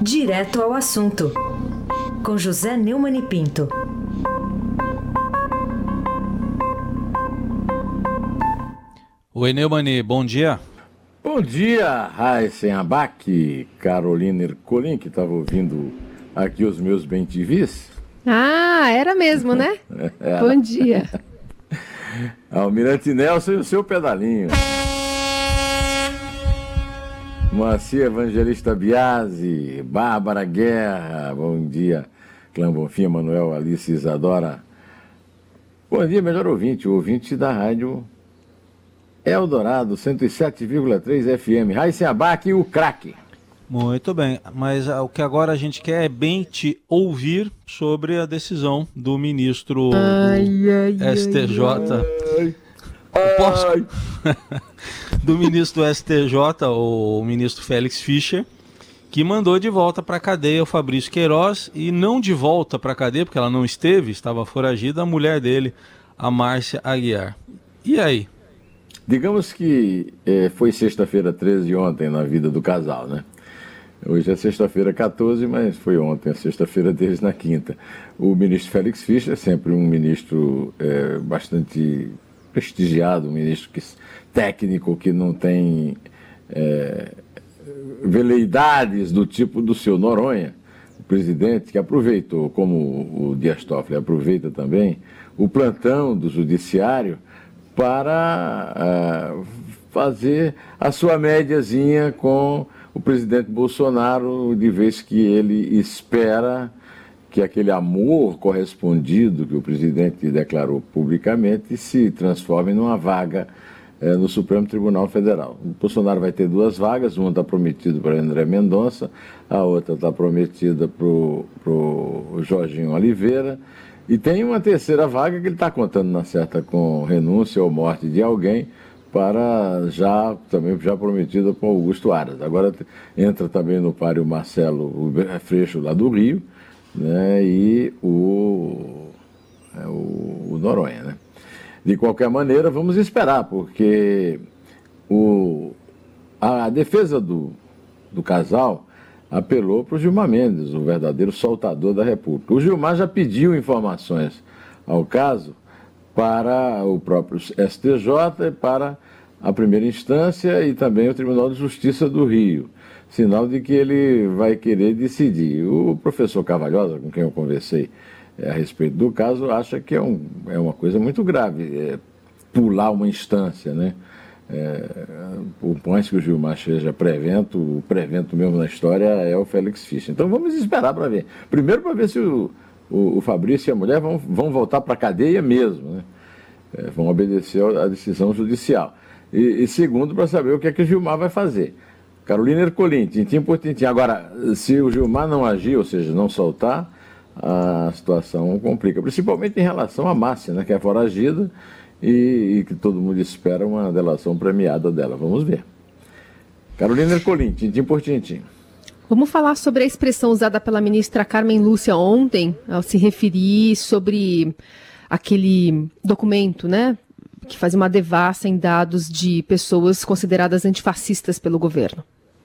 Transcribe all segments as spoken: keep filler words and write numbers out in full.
Direto ao assunto, com José Neumann e Pinto. Oi, Neumann, bom dia. Bom dia, Raíssen Abac, Carolina Ercolim, que estava ouvindo aqui os meus bem-T Vs. Ah, era mesmo, né? Era. Bom dia. Almirante Nelson e o seu pedalinho. Moacir Evangelista Biasi, Bárbara Guerra, bom dia. Clã Bonfim, Manuel, Alice Isadora. Bom dia, melhor ouvinte, o ouvinte da rádio Eldorado, cento e sete vírgula três F M. Raíssen Abac e o craque. Muito bem, mas o que agora a gente quer é bem te ouvir sobre a decisão do ministro ai, do ai, S T J. Ai, Posso... ai. do ministro do S T J, o ministro Félix Fischer, que mandou de volta para a cadeia o Fabrício Queiroz e não de volta para a cadeia, porque ela não esteve, estava foragida, a mulher dele, a Márcia Aguiar. E aí? Digamos que eh, foi sexta-feira treze ontem na vida do casal, né? Hoje é sexta-feira quatorze, mas foi ontem, a sexta-feira deles na quinta. O ministro Félix Fischer, sempre um ministro eh, bastante prestigiado, um ministro que, técnico que não tem eh, veleidades do tipo do seu Noronha, o presidente que aproveitou, como o Dias Toffoli aproveita também, o plantão do judiciário para uh, fazer a sua médiazinha com o presidente Bolsonaro, de vez que ele espera que aquele amor correspondido que o presidente declarou publicamente se transforme numa vaga eh, no Supremo Tribunal Federal. O Bolsonaro vai ter duas vagas, uma está prometida para André Mendonça, a outra está prometida para o Jorginho Oliveira, e tem uma terceira vaga que ele está contando na certa com renúncia ou morte de alguém, para já também já prometida para Augusto Aras. Agora entra também no páreo Marcelo Freixo lá do Rio, né, e o, é, o, o Noronha, né? De qualquer maneira, vamos esperar, porque o, a, a defesa do, do casal apelou para o Gilmar Mendes, o verdadeiro soltador da República. O Gilmar já pediu informações ao caso para o próprio S T J e para a primeira instância e também o Tribunal de Justiça do Rio, sinal de que ele vai querer decidir. O professor Carvalhosa, com quem eu conversei é, a respeito do caso, acha que é, um, é uma coisa muito grave é, pular uma instância, né? É, por mais que o Gilmar seja prevento, o prevento mesmo na história é o Félix Fischer. Então vamos esperar para ver. Primeiro para ver se o, o, o Fabrício e a mulher vão, vão voltar para a cadeia mesmo, né? É, vão obedecer à decisão judicial. E, e segundo, para saber o que é que o Gilmar vai fazer. Carolina Ercolim, tintim por tintim. Agora, se o Gilmar não agir, ou seja, não soltar, a situação complica. Principalmente em relação à Márcia, né, que é foragida e, e que todo mundo espera uma delação premiada dela. Vamos ver. Carolina Ercolim, tintim por tintim. Vamos falar sobre a expressão usada pela ministra Carmen Lúcia ontem, ao se referir sobre aquele documento, né, que fazia uma devassa em dados de pessoas consideradas antifascistas pelo governo.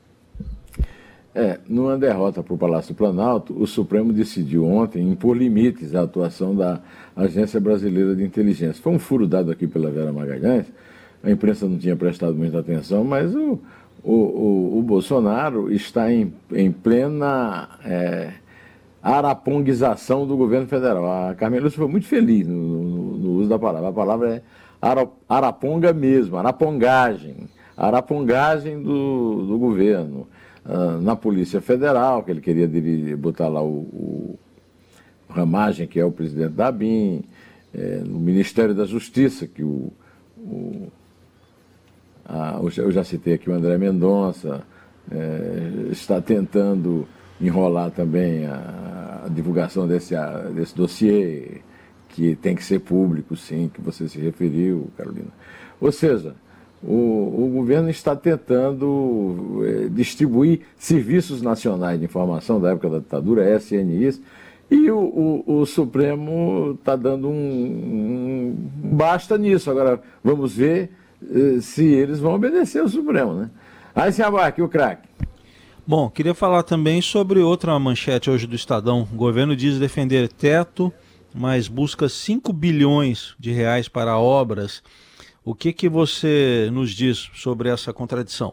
É, numa derrota para o Palácio do Planalto, o Supremo decidiu ontem impor limites à atuação da Agência Brasileira de Inteligência. Foi um furo dado aqui pela Vera Magalhães, a imprensa não tinha prestado muita atenção, mas o, o, o, o Bolsonaro está em, em plena é, araponguização do governo federal. A Carmen Lúcia foi muito feliz no, no, no uso da palavra. A palavra é araponga mesmo, arapongagem, arapongagem do, do governo. Uh, na Polícia Federal, que ele queria dirigir, botar lá o, o Ramagem, que é o presidente da ABIN, é, no Ministério da Justiça, que o, o a, eu já citei aqui o André Mendonça, é, está tentando enrolar também a, a divulgação desse, a, desse dossiê, que tem que ser público, sim, que você se referiu, Carolina. Ou seja, o, o governo está tentando é, distribuir serviços nacionais de informação da época da ditadura, S N Is, e o, o, o Supremo está dando um, um basta nisso. Agora, vamos ver eh, se eles vão obedecer ao Supremo, né? Aí se abarque o craque. Bom, queria falar também sobre outra manchete hoje do Estadão. O governo diz defender teto, mas busca cinco bilhões de reais para obras. O que, que você nos diz sobre essa contradição?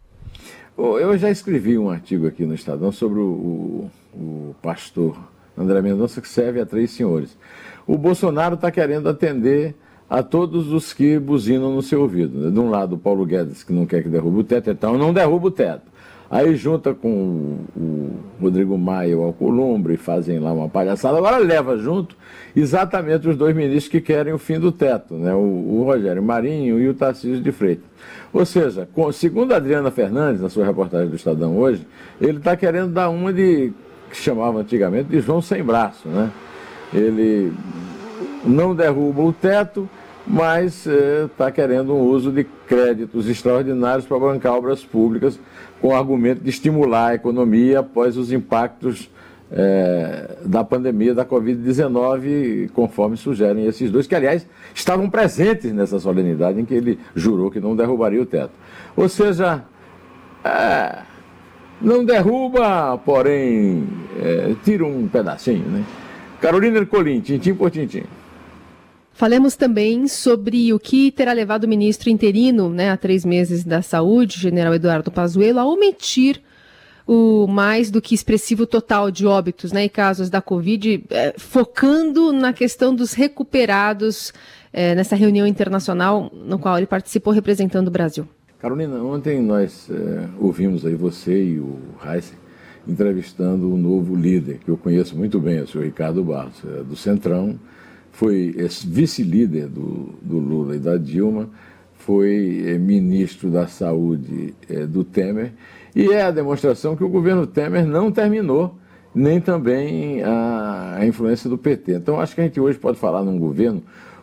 Eu já escrevi um artigo aqui no Estadão sobre o, o, o pastor André Mendonça, que serve a três senhores. O Bolsonaro está querendo atender a todos os que buzinam no seu ouvido, né? De um lado, o Paulo Guedes, que não quer que derrube o teto, então não derruba o teto. Aí junta com o Rodrigo Maia e o Alcolumbre e fazem lá uma palhaçada. Agora leva junto exatamente os dois ministros que querem o fim do teto, né? o, o Rogério Marinho e o Tarcísio de Freitas. Ou seja, com, segundo a Adriana Fernandes, na sua reportagem do Estadão hoje, ele está querendo dar uma de, que chamava antigamente de João Sem Braço, né? Ele não derruba o teto, mas está é, querendo um uso de créditos extraordinários para bancar obras públicas, com o argumento de estimular a economia após os impactos é, da pandemia da covid dezenove, conforme sugerem esses dois, que, aliás, estavam presentes nessa solenidade em que ele jurou que não derrubaria o teto. Ou seja, é, não derruba, porém, é, tira um pedacinho, né? Carolina Ercolim, tintim por tintim. Falemos também sobre o que terá levado o ministro interino, né, há três meses da Saúde, general Eduardo Pazuello, a omitir o mais do que expressivo total de óbitos, né, e casos da Covid, eh, focando na questão dos recuperados eh, nessa reunião internacional no qual ele participou representando o Brasil. Carolina, ontem nós eh, ouvimos aí você e o Heisen entrevistando o novo líder, que eu conheço muito bem, o senhor Ricardo Barros, é, do Centrão. Foi vice-líder do, do Lula e da Dilma, foi é, ministro da Saúde é, do Temer, e é a demonstração que o governo Temer não terminou, nem também a, a influência do P T. Então, acho que a gente hoje pode falar num governo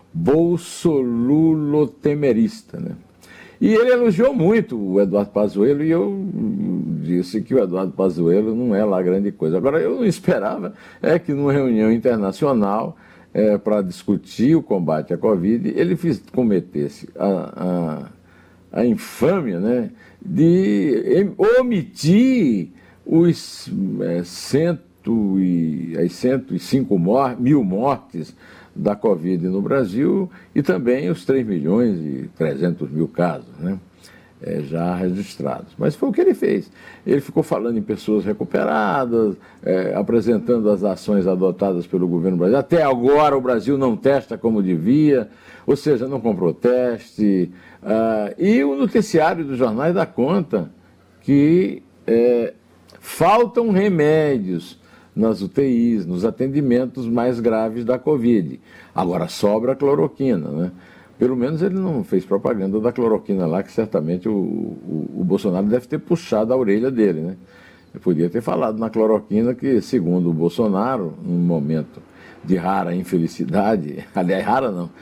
bolsolulo-temerista, né? E ele elogiou muito o Eduardo Pazuello, e eu disse que o Eduardo Pazuello não é lá grande coisa. Agora, eu não esperava é que numa reunião internacional, É, para discutir o combate à Covid, ele fiz, cometesse a, a, a infâmia, né, de omitir os é, cento e, as cento e cinco mor- mil mortes da Covid no Brasil e também os três milhões e trezentos mil casos, né, é, já registrados. Mas foi o que ele fez. Ele ficou falando em pessoas recuperadas, é, apresentando as ações adotadas pelo governo brasileiro. Até agora o Brasil não testa como devia, ou seja, não comprou teste. Ah, e o noticiário dos jornais dá conta que é, faltam remédios nas U T Is, nos atendimentos mais graves da Covid. Agora sobra a cloroquina, né? Pelo menos ele não fez propaganda da cloroquina lá, que certamente o, o, o Bolsonaro deve ter puxado a orelha dele, né? Eu podia ter falado na cloroquina que, segundo o Bolsonaro, num momento de rara infelicidade, aliás, rara não,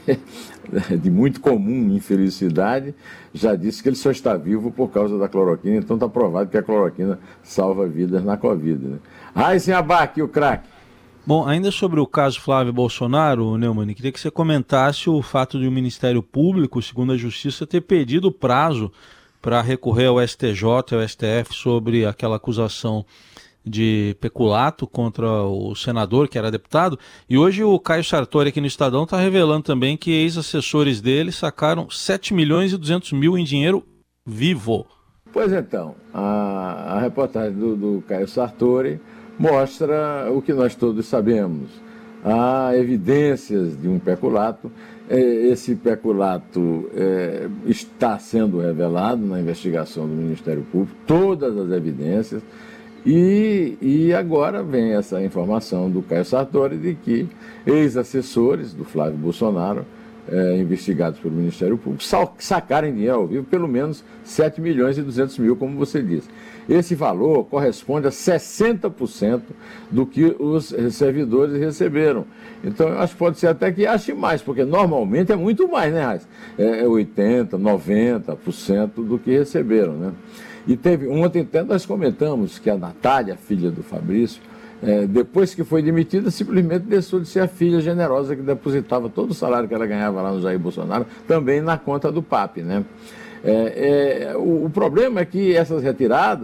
de muito comum infelicidade, já disse que ele só está vivo por causa da cloroquina, então está provado que a cloroquina salva vidas na Covid, né? Ai, sem abaque, o craque. Bom, ainda sobre o caso Flávio Bolsonaro, Neumann, queria que você comentasse o fato de o Ministério Público, segundo a Justiça, ter pedido prazo para recorrer ao S T J e ao S T F sobre aquela acusação de peculato contra o senador, que era deputado. E hoje o Caio Sartori aqui no Estadão está revelando também que ex-assessores dele sacaram sete milhões e duzentos mil em dinheiro vivo. Pois então, a, a reportagem do, do Caio Sartori mostra o que nós todos sabemos. Há evidências de um peculato. Esse peculato é, está sendo revelado na investigação do Ministério Público, todas as evidências, e, e agora vem essa informação do Caio Sartori de que ex-assessores do Flávio Bolsonaro, é, investigados pelo Ministério Público, sacarem dinheiro ao vivo, pelo menos sete milhões e duzentos mil, como você disse. Esse valor corresponde a sessenta por cento do que os servidores receberam. Então, eu acho que pode ser até que ache mais, porque normalmente é muito mais, né, Raiz? É oitenta por cento, noventa por cento do que receberam, né? E teve, ontem até nós comentamos que a Natália, filha do Fabrício, é, depois que foi demitida, simplesmente deixou de ser a filha generosa que depositava todo o salário que ela ganhava lá no Jair Bolsonaro, também na conta do P A P, né? É, é, o, o problema é que essas retiradas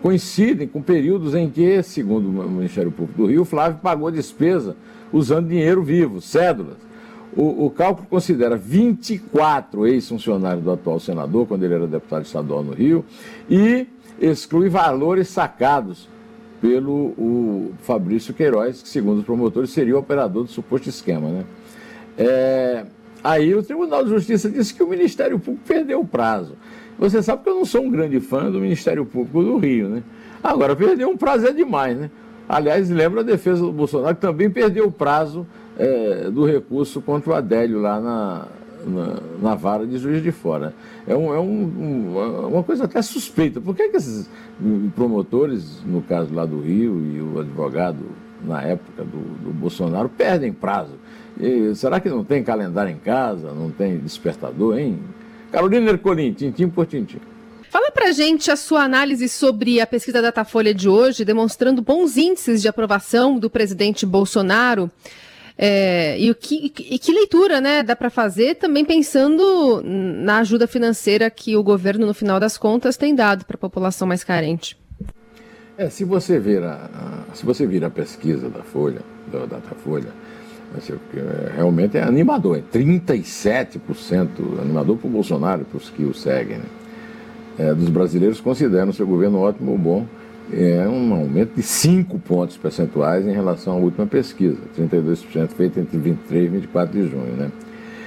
coincidem com períodos em que, segundo o Ministério Público do Rio, Flávio pagou despesa usando dinheiro vivo, cédulas. O, o cálculo considera vinte e quatro ex-funcionários do atual senador, quando ele era deputado estadual no Rio, e exclui valores sacados pelo o Fabrício Queiroz, que, segundo os promotores, seria o operador do suposto esquema, né? É, aí o Tribunal de Justiça disse que o Ministério Público perdeu o prazo. Você sabe que eu não sou um grande fã do Ministério Público do Rio, né? Agora, perder um prazo é demais, né? Aliás, lembra a defesa do Bolsonaro, que também perdeu o prazo é, do recurso contra o Adélio lá na, na, na vara de Juiz de Fora. É, um, é um, um, uma coisa até suspeita. Por que, que esses promotores, no caso lá do Rio, e o advogado, na época do, do Bolsonaro, perdem prazo? E será que não tem calendário em casa, não tem despertador, hein? Carolina Ercolim, tintim por tintim. Fala pra gente a sua análise sobre a pesquisa Datafolha de hoje, demonstrando bons índices de aprovação do presidente Bolsonaro. É, e, o que, e que leitura, né, dá para fazer também pensando na ajuda financeira que o governo, no final das contas, tem dado para a população mais carente? É, se você vir a, a, se você vir a pesquisa da Folha, da Datafolha, realmente é animador, é trinta e sete por cento animador para o Bolsonaro e para os que o seguem, né? É, dos brasileiros consideram o seu governo ótimo ou bom. É um aumento de cinco pontos percentuais em relação à última pesquisa, trinta e dois por cento feita entre vinte e três e vinte e quatro de junho, né?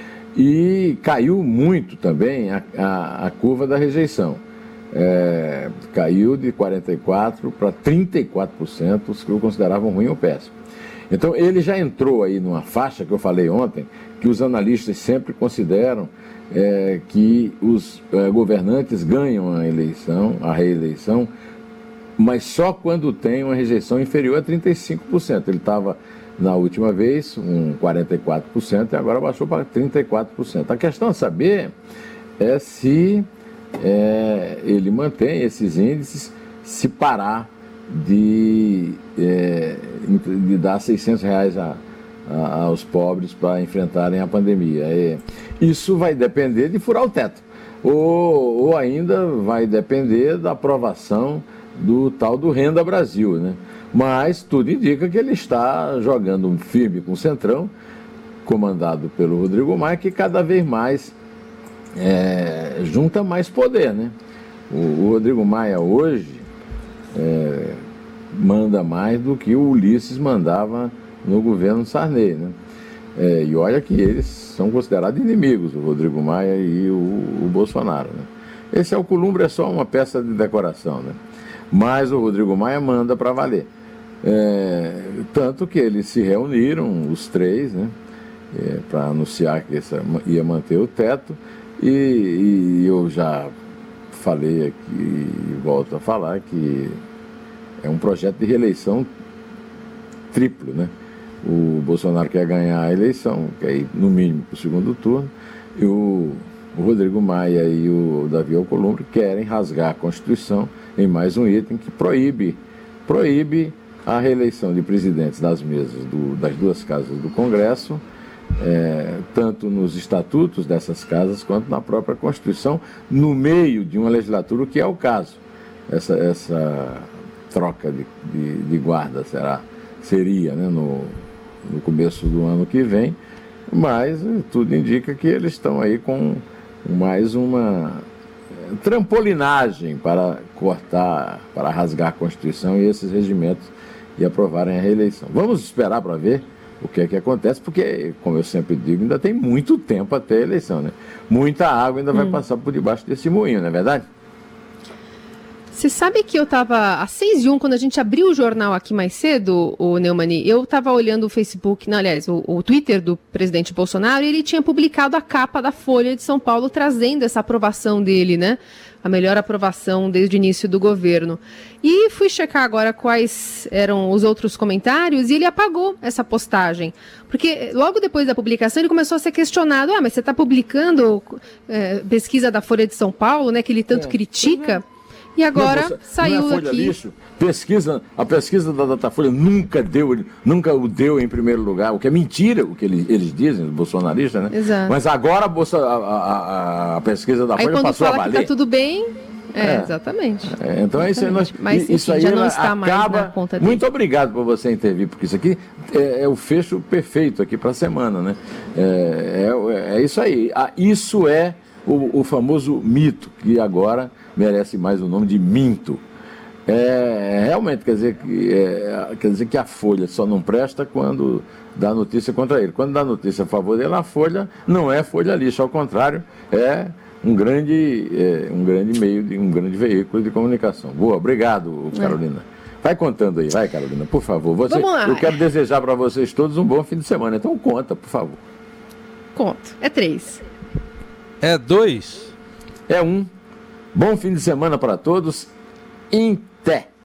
E caiu muito também a, a, a curva da rejeição. É, caiu de quarenta e quatro por cento para trinta e quatro por cento os que o consideravam ruim ou péssimo. Então ele já entrou aí numa faixa que eu falei ontem, que os analistas sempre consideram é, que os é, governantes ganham a eleição, a reeleição, mas só quando tem uma rejeição inferior a trinta e cinco por cento. Ele estava, na última vez, um quarenta e quatro por cento e agora baixou para trinta e quatro por cento. A questão a saber é se é, ele mantém esses índices, se parar de, é, de dar seiscentos reais a, a, aos pobres para enfrentarem a pandemia. É, isso vai depender de furar o teto, ou, ou ainda vai depender da aprovação do tal do Renda Brasil, né? Mas tudo indica que ele está jogando um firme com o Centrão, comandado pelo Rodrigo Maia, que cada vez mais é, junta mais poder, né? O, o Rodrigo Maia hoje É, manda mais do que o Ulisses mandava no governo Sarney, né? É, e olha que eles são considerados inimigos, o Rodrigo Maia e o, o Bolsonaro, né? Esse Alcolumbre é só uma peça de decoração, né? Mas o Rodrigo Maia manda para valer. É, tanto que eles se reuniram, os três, né? É, para anunciar que essa, ia manter o teto, e, e eu já falei aqui e volto a falar que é um projeto de reeleição triplo, né? O Bolsonaro quer ganhar a eleição, quer ir no mínimo para o segundo turno, e o, o Rodrigo Maia e o Davi Alcolumbre querem rasgar a Constituição em mais um item que proíbe, proíbe a reeleição de presidentes das mesas do, das duas casas do Congresso, É, tanto nos estatutos dessas casas quanto na própria Constituição, no meio de uma legislatura, que é o caso. Essa, essa troca de, de, de guarda será, seria, né, no, no começo do ano que vem, mas tudo indica que eles estão aí com mais uma trampolinagem para cortar, para rasgar a Constituição e esses regimentos e aprovarem a reeleição. Vamos esperar para ver o que é que acontece, porque, como eu sempre digo, ainda tem muito tempo até a eleição, né? Muita água ainda hum. vai passar por debaixo desse moinho, não é verdade? Você sabe que eu estava às seis e um, quando a gente abriu o jornal aqui mais cedo, o Neumani, eu estava olhando o Facebook, não, aliás, o, o Twitter do presidente Bolsonaro, e ele tinha publicado a capa da Folha de São Paulo, trazendo essa aprovação dele, né? A melhor aprovação desde o início do governo. E fui checar agora quais eram os outros comentários e ele apagou essa postagem. Porque logo depois da publicação ele começou a ser questionado. Ah, mas você está publicando é, pesquisa da Folha de São Paulo, né, que ele tanto é, critica. É. E agora não, você, saiu não é Folha aqui... Lixo. Pesquisa, a pesquisa da Datafolha nunca deu, nunca o deu em primeiro lugar, o que é mentira, o que eles, eles dizem, os bolsonaristas, né? Exato. Mas agora a, bolsa, a, a, a pesquisa da Aí, Folha passou a valer. Aí quando fala que tá tudo bem, É, é. exatamente. É, então é isso aí. Nós, Mas enfim, isso aí já não está acaba... mais na conta dele. Muito obrigado por você intervir, porque isso aqui é, é o fecho perfeito aqui para a semana, né? É, é, é isso aí. Ah, isso é o, o famoso mito, que agora merece mais o nome de minto. É, realmente quer dizer, que, é, quer dizer que a Folha só não presta quando dá notícia contra ele. Quando dá notícia a favor dele, a Folha não é Folha lixo, ao contrário, é um grande, é, um grande meio, de, um grande veículo de comunicação. Boa, obrigado, Carolina. É. Vai contando aí, vai, Carolina, por favor. Você, Vamos lá. Eu quero desejar para vocês todos um bom fim de semana, então conta, por favor. Conto. É três. É dois. É um. Bom fim de semana para todos. Em Té.